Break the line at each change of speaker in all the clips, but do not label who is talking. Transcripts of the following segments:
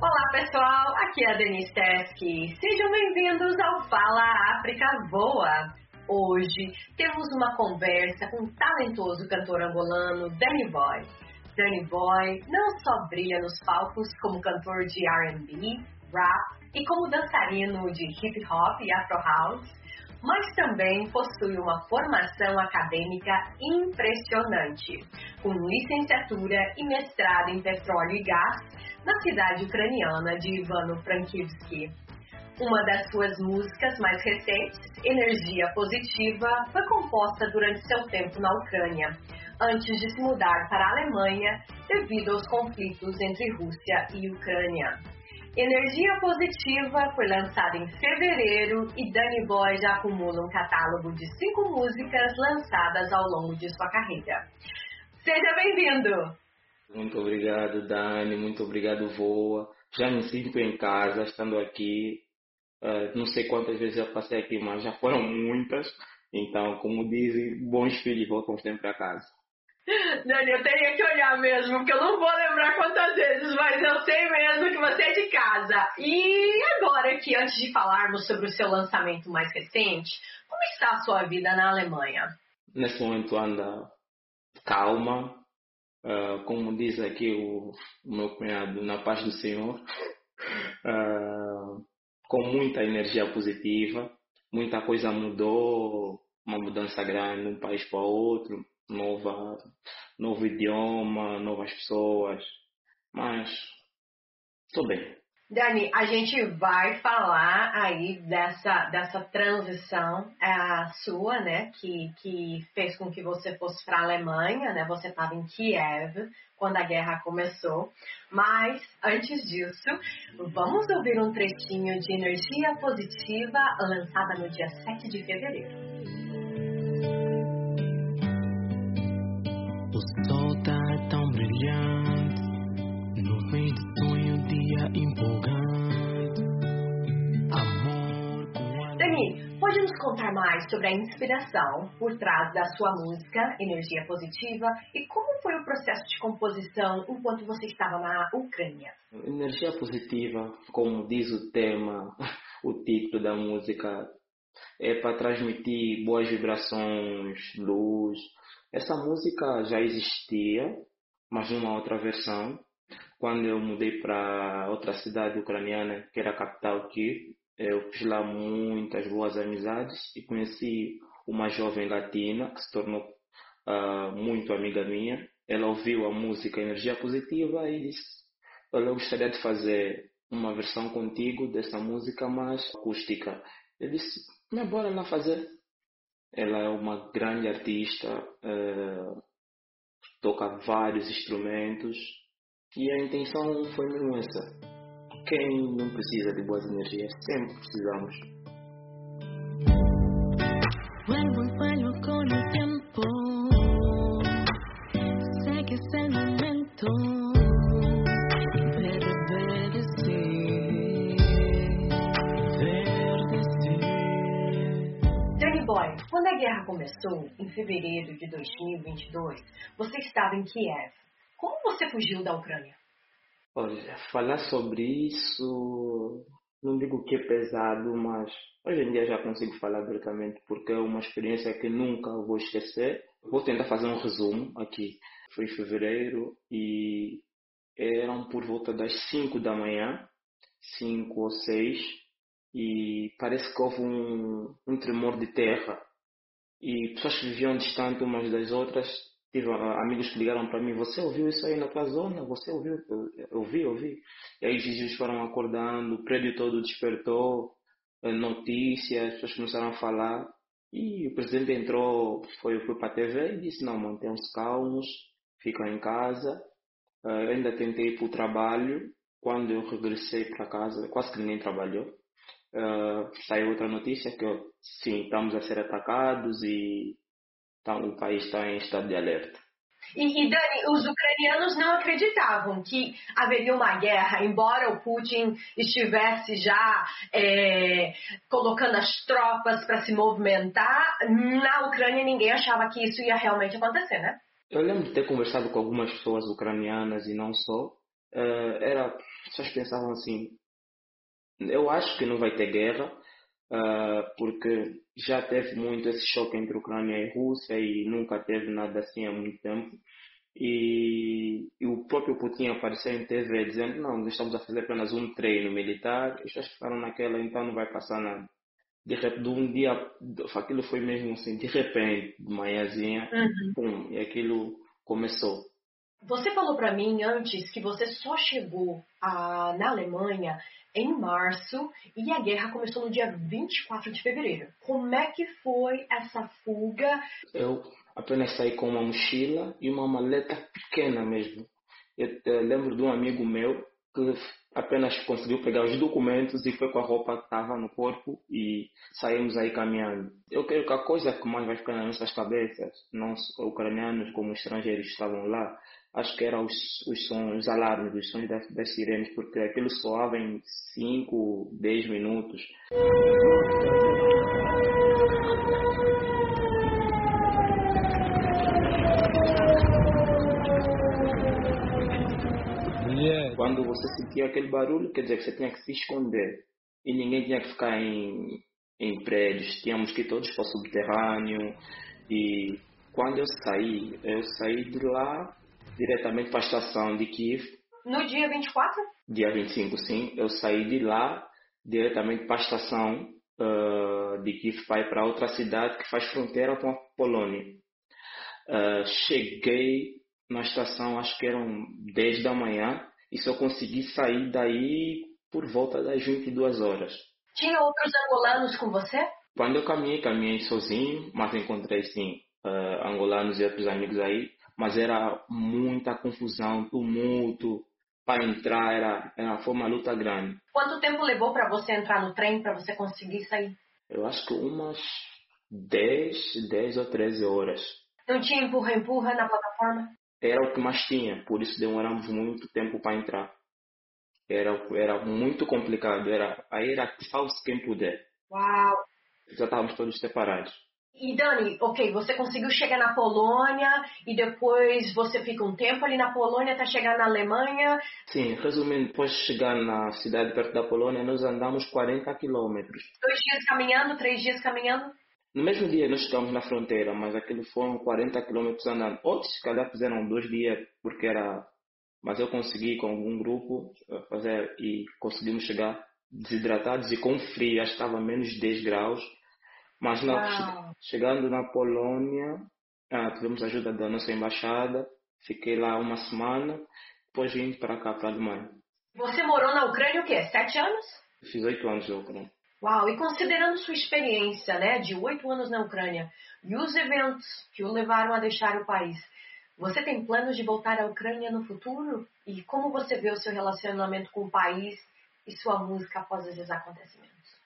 Olá pessoal, aqui é a Denise Teskey. Sejam bem-vindos ao Fala África Voa. Hoje temos uma conversa com o talentoso cantor angolano Danny Boy. Danny Boy não só brilha nos palcos como cantor de R&B, rap e como dançarino de hip hop e afro house, mas também possui uma formação acadêmica impressionante, com licenciatura e mestrado em petróleo e gás na cidade ucraniana de Ivano-Frankivsky. Uma das suas músicas mais recentes, Energia Positiva, foi composta durante seu tempo na Ucrânia, antes de se mudar para a Alemanha devido aos conflitos entre Rússia e Ucrânia. Energia Positiva foi lançada em fevereiro e Danny Boy já acumula um catálogo de 5 músicas lançadas ao longo de sua carreira. Seja bem-vindo!
Muito obrigado, Dani. Muito obrigado, Voa. Já me sinto em casa, estando aqui. Não sei quantas vezes já passei aqui, mas já foram muitas. Então, como dizem, bons filhos voltam sempre a casa.
Dani, eu teria que olhar mesmo, porque eu não vou lembrar quantas vezes, mas eu sei mesmo que você é de casa. E agora que antes de falarmos sobre o seu lançamento mais recente, como está a sua vida na Alemanha?
Nesse momento anda calma, como diz aqui o meu cunhado, na paz do Senhor, com muita energia positiva, muita coisa mudou, uma mudança grande de um país para outro, novo idioma, novas pessoas, mas estou bem.
Dani, a gente vai falar aí dessa transição sua, né, que fez com que você fosse para a Alemanha, né, você estava em Kiev quando a guerra começou, mas antes disso, vamos ouvir um trechinho de Energia Positiva lançada no dia 7 de fevereiro.
O sol tá tão brilhante, nuvens de sonho, dia empolgante. Amor com
Dani, pode nos contar mais sobre a inspiração por trás da sua música Energia Positiva e como foi o processo de composição enquanto você estava na Ucrânia?
Energia positiva, como diz o tema, o título da música, é para transmitir boas vibrações, luz. Essa música já existia, mas numa outra versão. Quando eu mudei para outra cidade ucraniana, que era a capital Kiev, eu fiz lá muitas boas amizades e conheci uma jovem latina que se tornou muito amiga minha. Ela ouviu a música Energia Positiva e disse: olha, eu gostaria de fazer uma versão contigo dessa música mais acústica. Eu disse: mas bora lá fazer. Ela é uma grande artista, toca vários instrumentos e a intenção foi mesmo essa. Quem não precisa de boas energias? Sempre precisamos.
vuelvo con el tiempo, sé que es el momento de reverdecer.
Danny Boy, quando a guerra começou, em fevereiro de 2022, você estava em Kiev. Como você fugiu da Ucrânia?
Olha, falar sobre isso, não digo que é pesado, mas hoje em dia já consigo falar abertamente porque é uma experiência que nunca vou esquecer. Vou tentar fazer um resumo aqui. Foi em fevereiro e eram por volta das 5 da manhã, 5 ou 6, e parece que houve um tremor de terra. E pessoas que viviam distante umas das outras, tive amigos que ligaram para mim: você ouviu isso aí na tua zona? Você ouviu? Eu ouvi. E aí os vizinhos foram acordando, o prédio todo despertou, notícias, as pessoas começaram a falar. E o presidente entrou, foi para a TV e disse: não, mantenham-se calmos, ficam em casa. Eu ainda tentei ir para o trabalho. Quando eu regressei para casa, quase que ninguém trabalhou. Saiu outra notícia que, sim, estamos a ser atacados e o país está em estado de alerta.
E Dani, os ucranianos não acreditavam que haveria uma guerra, embora o Putin estivesse já colocando as tropas para se movimentar. Na Ucrânia ninguém achava que isso ia realmente acontecer, né?
Eu lembro de ter conversado com algumas pessoas ucranianas e não só, Era, as pessoas pensavam assim, eu acho que não vai ter guerra, porque já teve muito esse choque entre Ucrânia e Rússia e nunca teve nada assim há muito tempo. E o próprio Putin apareceu em TV dizendo, não, nós estamos a fazer apenas um treino militar, e as pessoas ficaram naquela, então não vai passar nada. De repente, de um dia, aquilo foi mesmo assim, de repente, de manhãzinha,
Uhum.
pum, e aquilo começou.
Você falou para mim antes que você só chegou na Alemanha em março e a guerra começou no dia 24 de fevereiro. Como é que foi essa fuga?
Eu apenas saí com uma mochila e uma maleta pequena mesmo. Eu lembro de um amigo meu que apenas conseguiu pegar os documentos e foi com a roupa que estava no corpo e saímos aí caminhando. Eu creio que a coisa que mais vai ficar nas nossas cabeças, não só ucranianos como estrangeiros que estavam lá, acho que eram os sons, os alarmes, os sons das sirenes, porque aquilo soava em 5, 10 minutos. Quando você sentia aquele barulho, quer dizer que você tinha que se esconder. E ninguém tinha que ficar em prédios. Tínhamos que ir todos para o subterrâneo. E quando eu saí de lá diretamente para a estação de Kiev.
No dia 24?
Dia 25, sim. Eu saí de lá diretamente para a estação de Kiev para ir para outra cidade que faz fronteira com a Polônia. Cheguei na estação, acho que eram 10 da manhã, e só consegui sair daí por volta das 22 horas.
Tinha outros angolanos com você?
Quando eu caminhei sozinho, mas encontrei sim angolanos e outros amigos aí, mas era muita confusão, tumulto, para entrar foi uma luta grande.
Quanto tempo levou para você entrar no trem, para você conseguir sair?
Eu acho que umas 10 ou 13 horas.
Não tinha empurra-empurra na plataforma?
Era o que mais tinha, por isso demoramos muito tempo para entrar. Era muito complicado, aí era salve-se quem puder.
Uau!
Já estávamos todos separados.
E Dani, ok, você conseguiu chegar na Polônia e depois você fica um tempo ali na Polônia até chegar na Alemanha.
Sim, resumindo, depois de chegar na cidade perto da Polônia, nós andamos 40 quilômetros.
2 dias caminhando, 3 dias caminhando?
No mesmo dia nós chegamos na fronteira, mas aquilo foram 40 quilômetros andando. Outros, se calhar, fizeram 2 dias, porque era... Mas eu consegui com algum grupo fazer e conseguimos chegar desidratados e com frio, acho que estava menos de 10 graus. Mas chegando na Polônia, tivemos a ajuda da nossa embaixada, fiquei lá uma semana, depois vim para cá, para a Alemanha.
Você morou na Ucrânia o quê? 7 anos?
Fiz 8 anos na Ucrânia.
Uau, e considerando sua experiência, né, de 8 anos na Ucrânia e os eventos que o levaram a deixar o país, você tem planos de voltar à Ucrânia no futuro? E como você vê o seu relacionamento com o país e sua música após esses acontecimentos?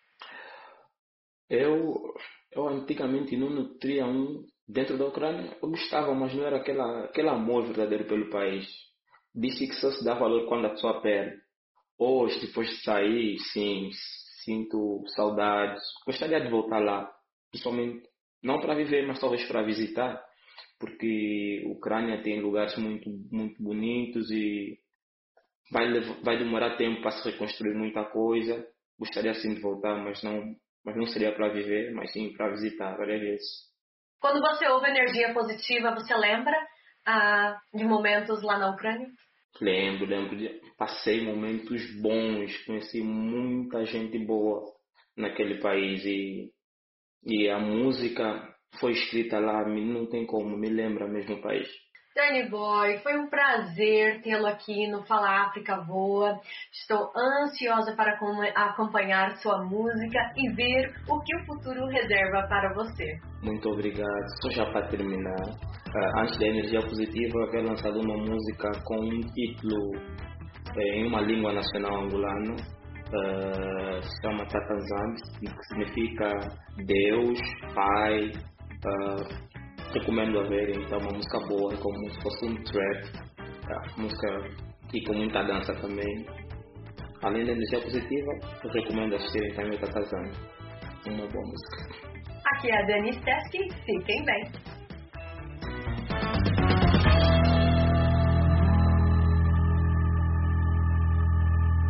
Eu antigamente não nutria dentro da Ucrânia, eu gostava, mas não era aquele amor verdadeiro pelo país. Disse que só se dá valor quando a pessoa perde. Hoje, depois de sair, sim, sinto saudades. Gostaria de voltar lá, principalmente, não para viver, mas talvez para visitar, porque a Ucrânia tem lugares muito, muito bonitos e vai demorar tempo para se reconstruir muita coisa. Gostaria sim de voltar, mas não seria para viver, mas sim para visitar várias vezes.
Quando você ouve energia positiva, você lembra de momentos lá na Ucrânia?
Lembro, passei momentos bons, conheci muita gente boa naquele país e a música foi escrita lá, não tem como, me lembra mesmo o país.
Danny Boy, foi um prazer tê-lo aqui no Fala África Voa. Estou ansiosa para acompanhar sua música e ver o que o futuro reserva para você.
Muito obrigado. Só já para terminar, antes da Energia Positiva, eu havia lançado uma música com um título em uma língua nacional angolana, se chama Tatanzambi, que significa Deus, Pai. Recomendo a ver, então, uma música boa, como se fosse um trap, música e com muita dança também. Além da energia positiva, eu recomendo assistirem também o Tatazan, uma boa música.
Aqui é a Dani Stesky, fiquem bem!